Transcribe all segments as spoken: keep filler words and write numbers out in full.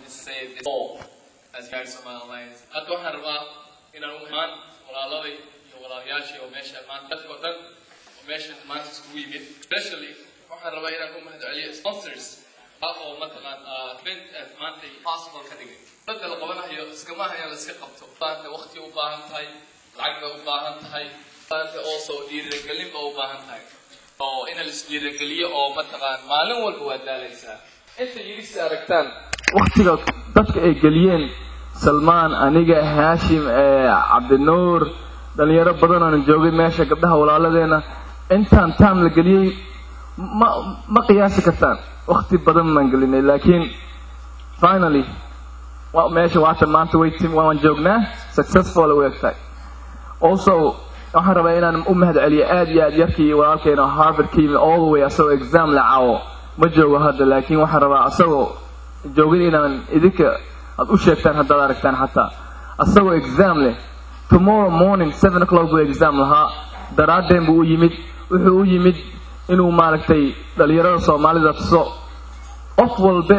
to say this all as guys on my lines. I don't have a in a man or a lolly or a yashi or mesh and man that's what done or mesh and man is squeamy, especially I have a way to sponsors. أو مثلاً بنت مانتي possible كذي. بدل قبلنا هي سكماها هي السقطة. فأنت وقتي وباهم هاي، العقبة وباهم هاي. فأنت also يرجلين وباهم هاي. أو إن اليرجلية أو مثلاً معلوم والبواد ليس. أنت يريس أركتان. وقتي دتك إجليين سلمان أنيجا هاشم عبد النور دليل بدنا نجوي ماشى قبلها ولا لدينا. أنت أنتم الجليين ما ما قياسك كتان. وقتي بدن منقلني لكن finally ماشي وقت ما أنت ويتم وان جوجنا successful ويكتاي also waxaan rabaa inaan u mahad celiyo aad iyo aad yarkii walaalkeena Harvard kiimi all the way asoo exam la caawo ma joogo hadda laakiin waxaan rabaa asagoo joogin inaan idinka aad u sheegtaan haddaad aragtaan xataa asagoo exam leh tomorrow morning seven o'clock buu exam lahaa daraadeen buu u yimid wuxuu u yimid inuu maaragtay dhalinyarada Soomaalida tuso qof walba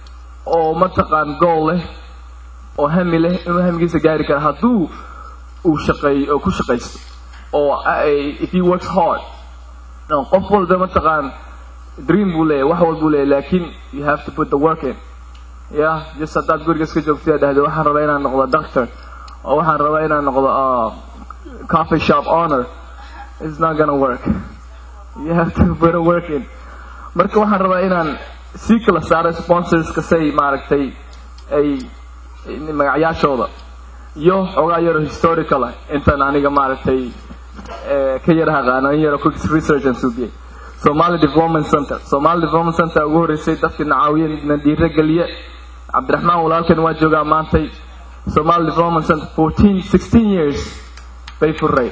oo mataqaan goal leh oo hami leh inuu hamigiisa gaari karo hadduu uu shaqeeyo oo ku shaqeysto oo if he works hard no qof walba mataqaan dream buu leeyahay wax walba buu leeyahay laakiin you have to put the work in yeah just hadaad guriga iska joogtay dhahdo waxaan rabaa inaan noqdo doctor oo waxaan rabaa inaan noqdo coffee shop owner it's not gonna work. You have to put a work in. Marka waxaan rabaa inaan si kala saaro sponsors ka say maaragtay ay magacayaashooda iyo xogaa yaro historical intaan aniga maaragtay ka yar haqaano yaro quick research and subiyay Somali Development Center Somali Development Center ugu horeysay dadka nacaawiyen dhiira galiye Cabdiraxmaan walaalkan waa joogaa maantay Somali Development Center fourteen sixteen years bay furay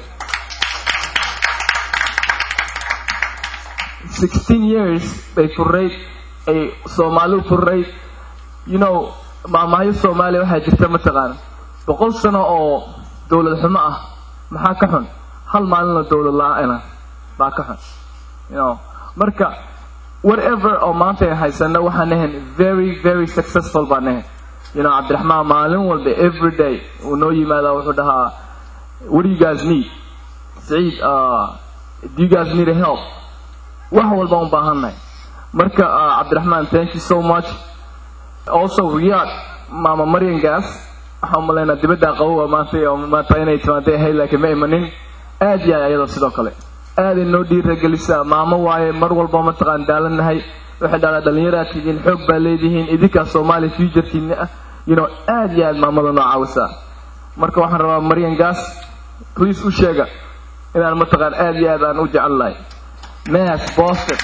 sixteen years they furay a Somali furay you know maamaayo Soomaali waxa jirta ma taqaan boqol sano oo dawlad xumo ah maxaa ka xun hal maalin oo dawlad la'aan baa ka xun you know marka whatever oo maanta haysana waxaan ahayn very very successful baan ahayn you know Cabdiraxmaan maalin walba every day uu noo yimaada wuxuu dhahaa what do you guys need Saeed uh do you guys need help wax walba u baahanay marka Cabdiraxmaan thank you so much also Riyadh mama Marian Gas waxaan maleynaa dibadda qabow maanta iyo maanta inay timaadeen hay laakiin ma imanin aad iyo ayada sidoo kale aad inoo dhiirigelisaa maamo waaye mar walba ma taqaan daalanahay waxa dhalaa dhalinyarada xoog baa leedihiin idinka Soomaali future-kiina you know aad iyo aad maamada noo caawisa marka waxaan rabaa Marian Gas please u sheega inaan ma taqaan aad iyo aad aan u jecelahay Mass Boston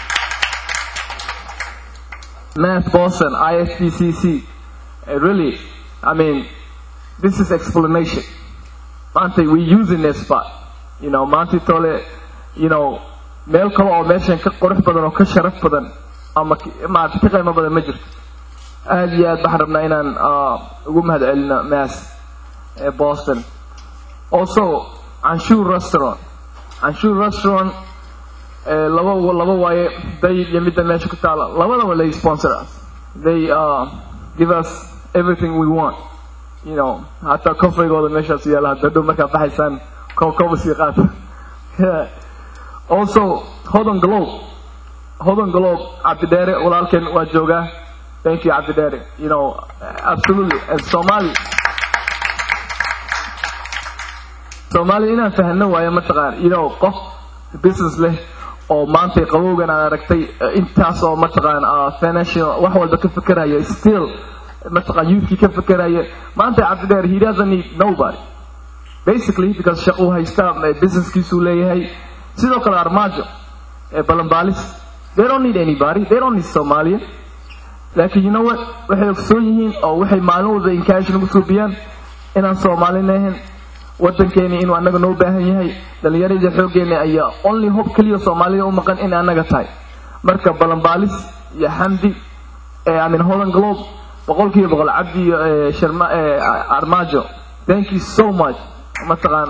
Mass Boston I S P C C uh, really I mean this is explanation Monte we using this spot you know Monte tole you know meel kale oo meeshan ka qurux badan oo ka sharaf badan ama ma ka qiimo badan ma jirto aad iyo aad baan rabnaa inaan ugu mahad celino Mass Boston also Anshur Restaurant Anshur Restaurant laba laba waaye day yimid meesha ku taala labadaba lay sponsor us they uh give us everything we want you know hata coffee-gooda meesha si yaala dad marka baxaysan koobka si qaat also Hodan Globe Hodan Globe Abdidere walaalkeen waa jooga thank you Abdidere you know absolutely and Somali Somali ina fahno waaye ma taqaan you know qof business leh oo maanta qabowgan aan aragtay intaas oo ma taqaan financial wax walba ka fikiraya still ma taqaan youth ka fikiraya maanta Abdidere he doesn't need nobody basically because shaqo haysta business kiisu leeyahay sidoo kale Armaajo ee Balanbaalis they don't need anybody they don't need Somalian like you know what waxay soo yihiin oo waxay maalin walba encourage nagu suubiyaan inaan Soomaalinayn wadankeena inuu anaga noo baahan yahay dhalinyarada xoogeena ayaa only hope kaliya Soomaalida u maqan in anaga tahay marka Balanbaalis iyo Hamdi ee amin Hodan Globe boqolkiiba boqol Cabdi Sharma Armaajo thank you so much mataqaan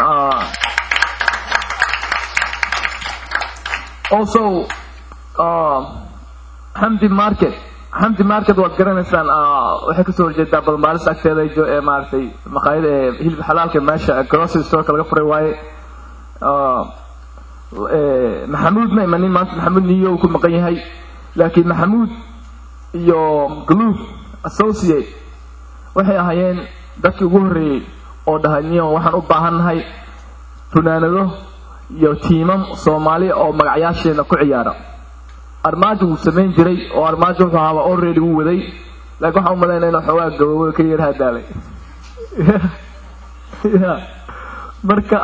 also uh Hamdi Market حمدي ماركت وقرنسان waxay ka soo horjeedaa balmaaris agteeda ee maartay maqaayada ee hilib xalaalka meesha grocery store laga furay waaye ee maxamuud ma imanin maanta maxamuud niyo ku maqan yahay laakiin maxamuud iyo glue associate waxay ahaayeen dadkii ugu horeeyay oo dhahaniyo waxaan u baahanahay funaanado iyo tiimam Soomaali oo magacyaasheena ku ciyaara armaajo uu sameyn jiray oo armaajo wuxuu ahaa already uu waday laakiin waxa uu maleynaa inuu xogaa gabowga ka yar hadaalay marka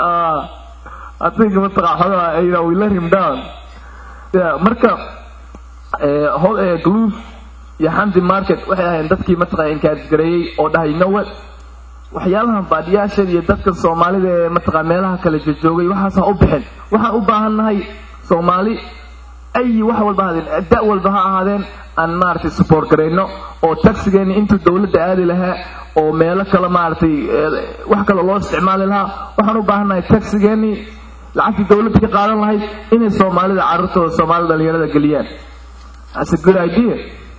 adig ma taqaxada ayna we let him down yeah marka ee hol ee glue iyo Hamdi market waxay ahayn dadkii ma taqaan encourage gareeyay oo dhahay no what waxyaalahan baadiyaasha iyo dadka Soomaalida ee ma taqaan meelaha kala joogay waxaas u bixin waxaan u baahanahay Soomaali ay wax walba hadeen daa walba ha ahaadeen aan maartay support gareyno oo taxigeeni inta dawladda aadi lahaa oo meelo kala maartay wax kala loo isticmaali lahaa waxaan u baahanahay taxigeeni lacagtii dawladda ka qaadan lahayd inay Soomaalida carruurtooda Soomaalida dhalinyarada galiyaan that's a good idea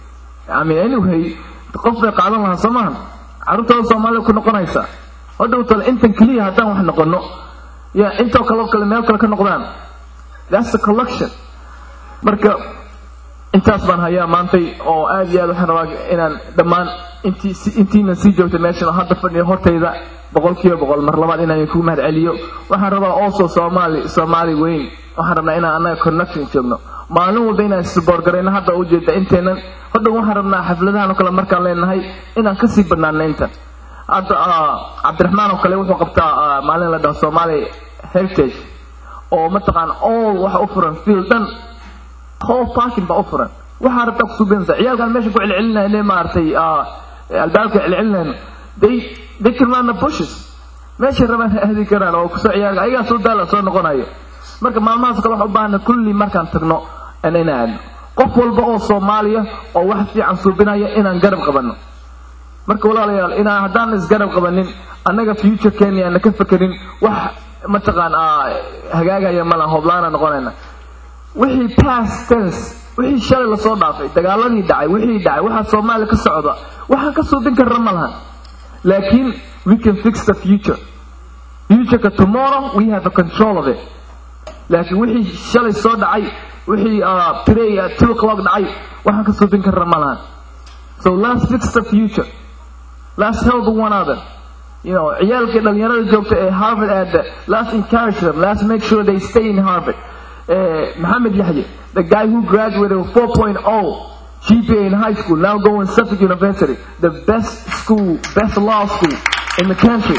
I mean anyway qofka qaadan lahaa Soomaaliya carruurtooda Soomaalida ku noqonaysa hadhow tal intan kaliya hadaan wax noqono ya inta kale kale meel kale ka noqdaan that's the collection marka intaas baan hayaa maantay oo aad iyo aad waxaan rabaa inaan dhamaan intii intiina si joogto meesha hadda fadhiyo hortayda boqolkiiba boqol mar labaad inaan ku mahad celiyo waxaan rabaa also Soomaali Soomaali weyn waxaan rabnaa inaan anaga connection joogno maalin walba inaan support gareyno hadda u jeeda inteenan hadda waxaan rabnaa xafladahan kale markaan leenahay inaan ka sii badnaano inta hadda Cabdiraxmaan oo kale wuxuu qabtaa maalin la dhaho Soomaali heritage oo ma taqaan all waxa u furan fieldan whole parking ba ofran waxa rabta ku suubinta ciyaalkan meesha ku cilcilinaa inay maartay albaabka cilcilinaa they they can run the bushes meesha rabaan ahdi karaan oo ku soo ciyaal ayaga soo daala soo noqonayo marka maalmahaas kale wax u baahan kulli markaan tagno inaan qof walba oo Soomaaliya oo wax fiican suubinaya inaan garab qabano marka walaalayaal inaan hadaan is garab qabanin anaga future Kenya aan ka fakirin wax ma taqaan hagaagaya ma la hoblaana noqonayna wixii past tense wixii shalay la soo dhaafay dagaaladii dhacay wixii dhacay waxa Soomaaliya ka socda waxa ka soo bin karna malahan laakiin we can fix the future future ka tomorrow we have a control of it laakiin wixii shalay soo dhacay wixii today at two o'clock dhacay waxa ka soo bin karna malahan so let's fix the future let's help one another you know ciyaalka dhalinyarada joogta ee Harvard and let's encourage them let's make sure they stay in Harvard Uh, Muhammad Yahya, the guy who graduated with four point oh G P A in high school, now going to Suffolk University, the best school, best law school in the country.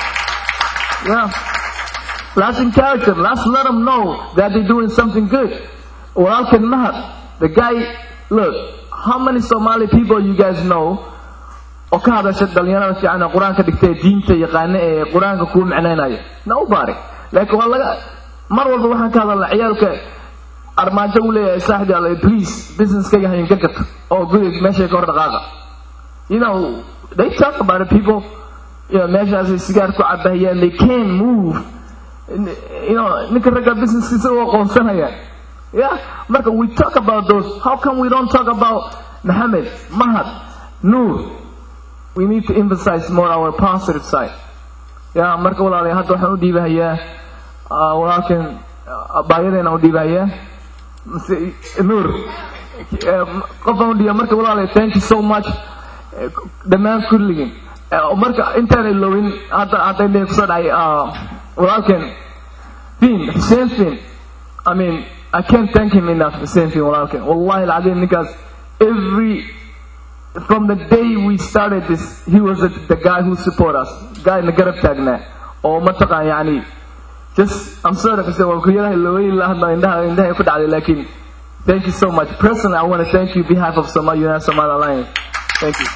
Yeah. Let's encourage them. Let's let them know that they're doing something good. Well, Mahat, the guy, look, how many Somali people you guys know? وكهذا شد اليوم في عنا القرآن كدكتور دين تيقان القرآن كقول معنا nobody. لكن والله mar walba waxaan ka hadalnaa ciyaalka armaajo u leeyahay saaxiibada please business ka yahay ka gato oo guriga meesha ka hor dhaqaaqa you know they talk about it people you know meesha ay sigaar ku cabayaan they can't move you know ninka raga business kiisa oo qoonsanaya yeah marka we talk about those how come we don't talk about Mohammed Mahad Noor we need to emphasize more our positive side yeah marka walaalahay hadda waxaan u dhiibayaa ولكن بايدنا وديبايا نور قفوا دي مركه والله thank you so much dhammaan kulligeen marka intaan ilowin hada hada inay ku soo dhacay ولكن فين حسين فين I mean I can't thank him enough حسين فين ولكن والله العظيم نكاس every from the day we started this he was the, the guy who support us guy in the garab tagna oo mataqaan yani just I'm sorry for saying well ilowin la hadla indaha indaha ku dhacday laakiin thank you so much personally I want to thank you on behalf of Somali United Somali Alliance thank you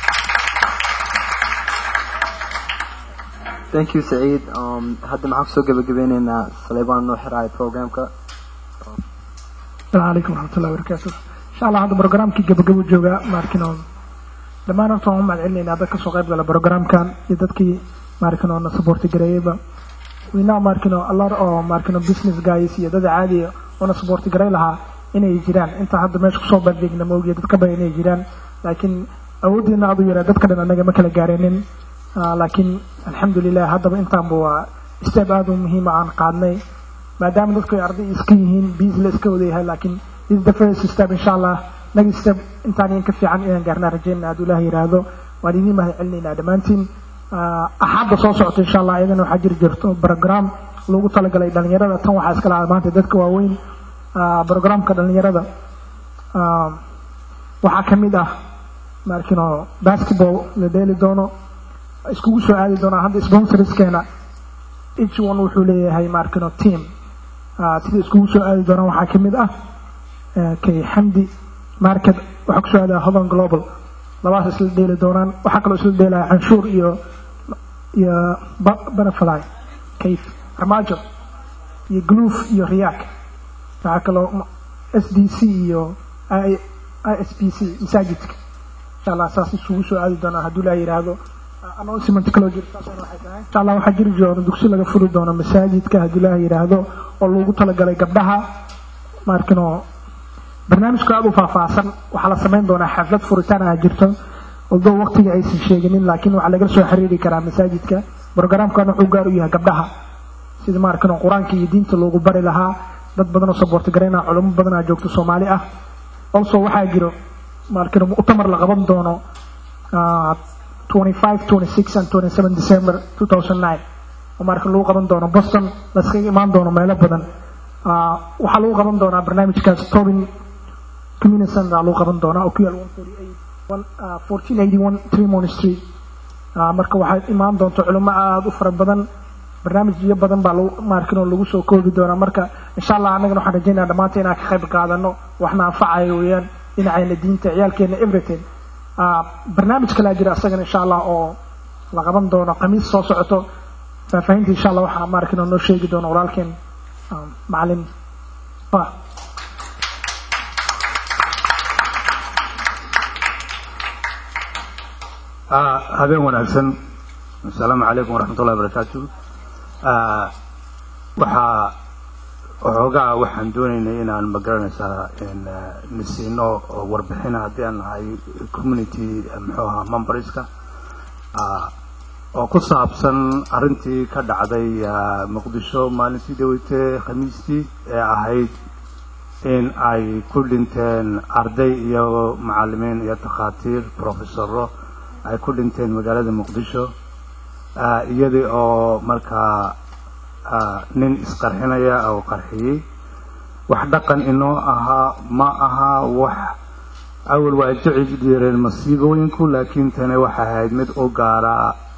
thank you Saeed um hadda maxaa soo gabagabeynayna Saleebaan noo xiray programka Assalamu alaykum wa rahmatullahi wa barakatuh inshallah hadda programkii gabagabo jooga markino dhamaan horta waan macalinaynaa dadka soo qayb gala programkan iyo dadkii markino na support gareeyba we now markino a lot of markino business guys iyo dad caadi ah oo na support gareey lahaa inay jiraan inta hadda meesha ku soo bandhigna moogiyo dadka baa inay jiraan laakiin awooddeena aad u yaraa dadka dhan annaga ma kala gaareenin laakiin alxamdulilah haddaba intaanba waa step aad u muhiima aan qaadnay maadaama dadku ay arday iska yihiin biis la iska wada yahay laakiin this is the first step insha allah next step intaan in ka fiican inaan gaarnaa rajayna aad ilaah yiraahdo waan idiin mahad celinaynaa dhammaantiin axadda soo socota insha allah iyadana waxaa jiri jirto program loogu talagalay dhalinyarada tan waxaa iska lahaa maanta dadka waaweyn programka dhalinyarada waxaa ka mid ah markino basketball la dheeli doono iskugu soo aadi doonaa hadda sponsorskeena each one wuxuu leeyahay markino team sida iskugu soo aadi doonaa waxaa ka mid ah kay xamdi market waxaa ku soo aadaa hodan global labaas isla dheeli doonaan waxaa kaloo isla dheelaya canshuur iyo iyo banafly kayf armaajo iyo gloof iyo riyaak waxaa kaloo s d c iyo i s p c masaajidka insha allah saas isugu soo aadi doonaa hadduu laa yidhaahdo announcement kaloo jira saasana waxay tahay insha allah waxaa jiri doona dugsi laga furi doono masaajidka hadduu laa yidhaahdo oo loogu talagalay gabdhaha markino barnaamijku aad u faahfaahsan waxaa la samayn doonaa xaflad furitaan ah jirto although waqtiga aysan sheeginin laakiin waxaa lagala soo xiriiri karaa masaajidka programkan wuxuu gaar u yahay gabdhaha sida markino qur-aanka iyo diinta loogu bari lahaa dad badan oo support gareynaa culamo badan aa joogto Soomaali ah also waxaa jiro markino mu'tamar la qaban doono twenty-five, twenty-six and twenty-seven December two thousand nine oo markino lagu qaban doono Boston la iskaga imaan doono meelo badan waxaa lagu qaban doonaa barnaamijkaas Tobin community center lagu qaban doonaa oo ku yaal fourteen eighty-one Tremont Street marka waxaa imaan doonto culamo aad u fara badan barnaamijyo badan baa lagu markino lagu soo koobi doonaa marka insha Allah anagana waxaan rajaynayaa dhamaanteen inaan ka qayb qaadano waxna anfacayo weeyaan dhinacayna diinta ciyaalkeena everything barnaamij kale jira asagana insha Allah oo la qaban doono khamiis soo socoto faafahinta insha Allah waxaa markino noo sheegi doono walaalkeen macallin ah habeen wanaagsan assalaamu calaykum waraxmatullahi wabarakaatu waxaa waxoogaa waxaan doonaynay inaan magaranaysaa nisiino warbixina haddii aan nahay community muxuu ahaa memberska oo ku saabsan arrintii ka dhacday muqdisho maalintii dhaweytay khamiistii ee ahayd in ay ku dhinteen arday iyo macallimiin iyo takhaatiir professoro ay ku dhinteen magaalada muqdisho iyadii oo markaa nin isqarxinaya oo qarxiyey wax dhaqan inoo ahaa ma aha wax awal waa jecel jireen masiibooyinku laakiin tani waxay ahayd mid u gaara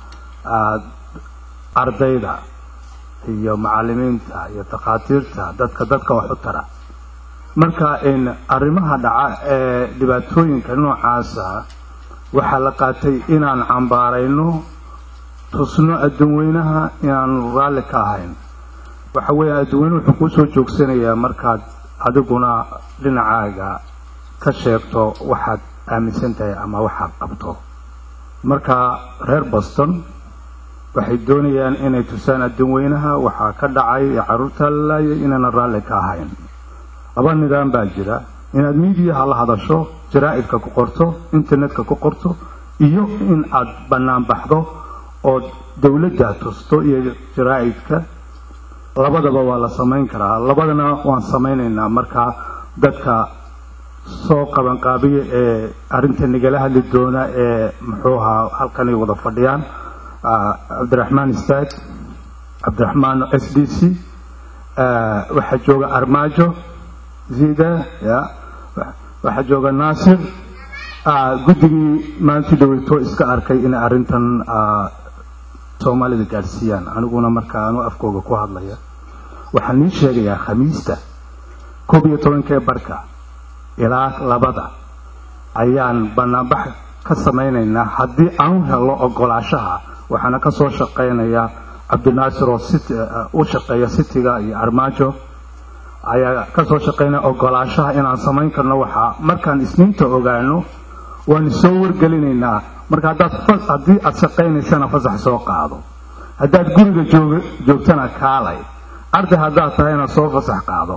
ardayda iyo macallimiinta iyo takhaatiirta dadka dadka wax u tara marka in arrimaha dhaca ee dhibaatooyinka noocaasa waxaa la qaatay inaan cambaarayno tusno adduunweynaha inaan raalli ka ahayn waxa weeye adduunweynuhu wuxuu ku soo joogsanayaa markaad adiguna dhinacaaga ka sheegto waxaad aaminsan tahay ama waxaad qabto marka reer Boston waxay doonayaan inay tusaan adduunweynaha waxaa ka dhacay carruurta laayay inaan raalli ka ahayn laba nidaam baa jira inaad media la hadasho jaraa'idka ku qorto internetka ku qorto iyo in aad banaan baxdo oo dawladda tusto iyo jaraa'idka labadaba waa la samayn karaa labadana waan samaynaynaa marka dadka soo qaban qaabiye ee arinta nagala hadli doona ee muxuu ahaa halkan ay wada fadhiyaan Cabdiraxmaan Istaag Cabdiraxmaan S D C waxa jooga Armaajo Zida ya waxa jooga Naasir guddigii maanta dhaweyto iska arkay in arintan Soomaalida gaarsiiyaan aniguna marka aanu afkooga ku hadlaya waxaan ii sheegayaa khamiista koob iyo toban barka ilaa labada ayaan banaanbax ka samaynaynaa haddii aan helo ogolaashaha waxaana ka soo shaqeynayaa Cabdinaasir oo city u shaqeeya cityga iyo Armaajo ayaa ka soo shaqeynaa ogolaashaha inaan samayn karno waxa markaan isniinta ogaano waan soo wargelinaynaa marka hadaad haddii aad shaqeynaysana fasax soo qaado haddaad guriga joogtana kaalay arday haddaad tahayna soo fasax qaado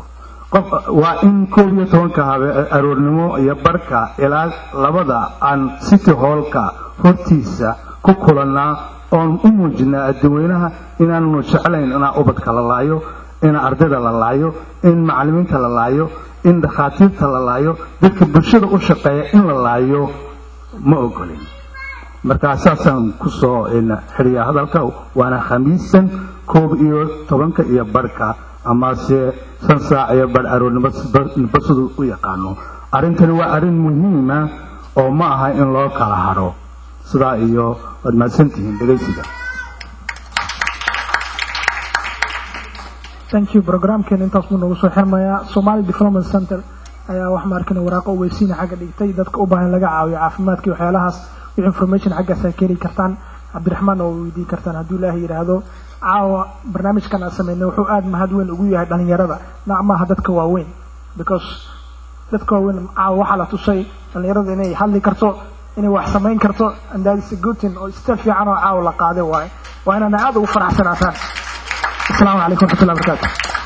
qof waa in koob iyo tobanka habe aroornimo iyo barka ilaa labada aan city hallka hortiisa ku kulanaa oon u muujinaa dadweynaha inaanu jeclayn inaa ubadka la laayo in ardayda la laayo in macallimiinta la laayo in dhakhaatiirta la laayo dadka bulshada u shaqeeya in la laayo ma ogolin marka asaasaan ku soo xiriya hadalka waana khamiisan koob iyo tobanka iyo barka ama se shan saac iyo bar aroornimo basadu u yaqaano arrintani waa arrin muhiima oo ma aha in loo kala haro sidaa iyo waad mahadsantihiin dhegaysiga thank you programkeena intaas buu noogu soo xirmayaa Somali Development Center ayaa wax markana waraaqo weysiina xagga dhigtay dadka u baahan laga caawiyo caafimaadka iyo waxyaalahaas iyo information xagga saakeli kartaan Cabdiraxmaan oo weydii kartaan haddii Ilaahay yiraahdo caawa barnaamijkan aan sameeyay wuxuu aad mahad weyn ugu yahay dhalinyarada nacmaha dadka waaweyn because dadka waaweyn caawa waxa la tusay dhalinyarada inay hadli karto inay wax sameyn karto and that is a good thing oo istaag fiican oo caawa la qaaday waay waa inaan aad ugu faraxsanaataan السلام عليكم ورحمة الله وبركاته